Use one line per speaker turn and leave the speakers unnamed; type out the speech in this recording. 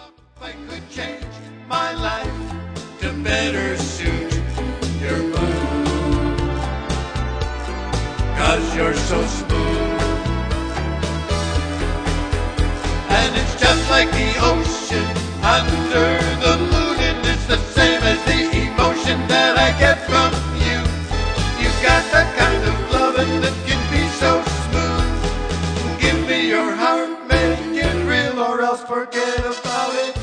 If I could change my life to better suit your mood, 'cause you're so smooth. And it's just like the ocean under the moon, and it's the same as the emotion that I get from you. You got that kind of loving that can be so smooth. Give me your heart, make it real, or else forget about it.